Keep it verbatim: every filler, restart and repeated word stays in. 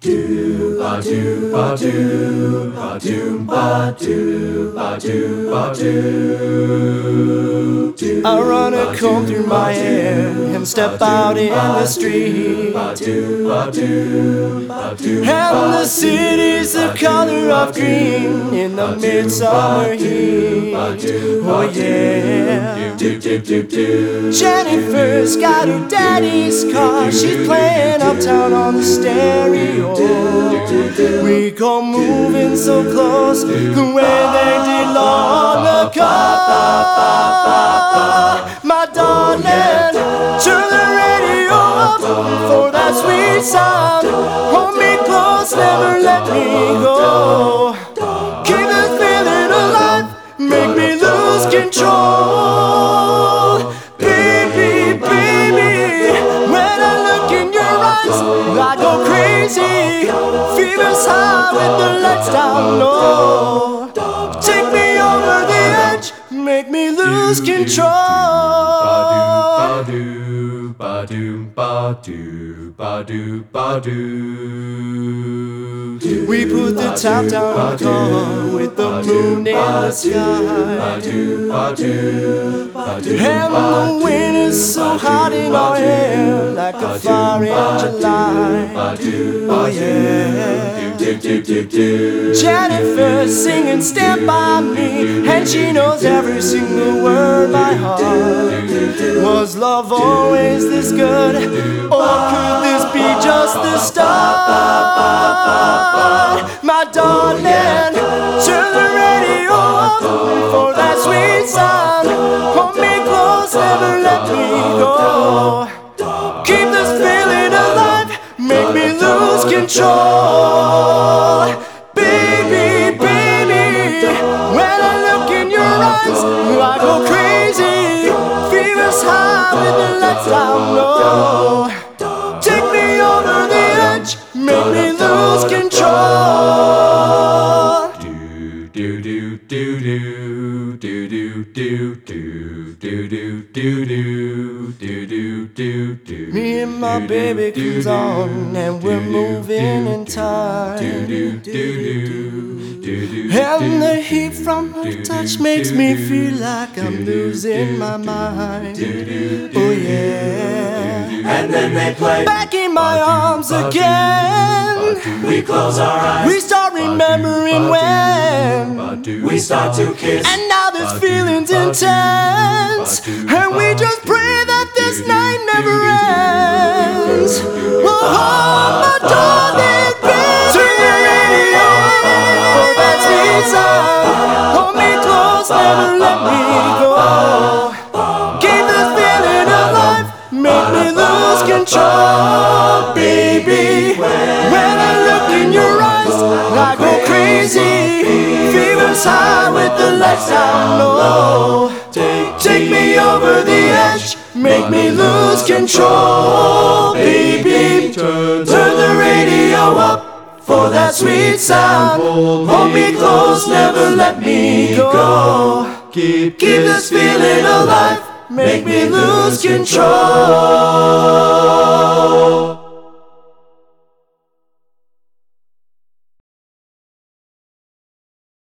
Do ba do ba do ba do ba do ba do ba do. I run a comb through my hair and step out in the street, and the city's the color of green in the midsummer heat. Oh yeah. Jennifer's got her daddy's car, she's playing uptown on the stereo. We go moving so close the way they did long ago. My darling, turn the radio up for that sweet sound. Hold me close, never let me go. Keep this feeling alive, make me lose control. Baby, baby, when I look in your eyes, I go crazy. Fever's high with the lights down low. Take me over the edge, make me lose control. We put the top down on the car with the moon in the sky, and the wind is so hot in our hair like a fire in July. Oh yeah. Jennifer singing Stand By Me, and she knows every single word by heart. Was love always this good, or could this be just the start? My darling, turn the radio up for that sweet sound. Hold me close, never let me go. Keep this feeling alive, make me lose control. Baby, baby, when I look in your eyes, I go crazy. Fever's high with the lights down low. Take me over the edge, make me lose control. Do do do do do do do do do do do do do do do. Me and my baby comes on, and we're moving in time. And the heat from her touch makes me feel like I'm losing my mind. Oh yeah. And then they play Back in my arms again. We close our eyes, We start remembering when we start to kiss, and now this feeling's intense, and we just pray that this night never ends. Oh, my darling, baby, turn the radio for that sweet sound. Hold me close, never let me go. Keep this feeling alive, make me lose control. Baby, when I look in your eyes, I go crazy. Fever's high with the lights down low. Take me over the edge, make me lose control. Baby, turn the radio up for that sweet sound. Hold me close, never let me go. Keep this feeling alive, make me lose control.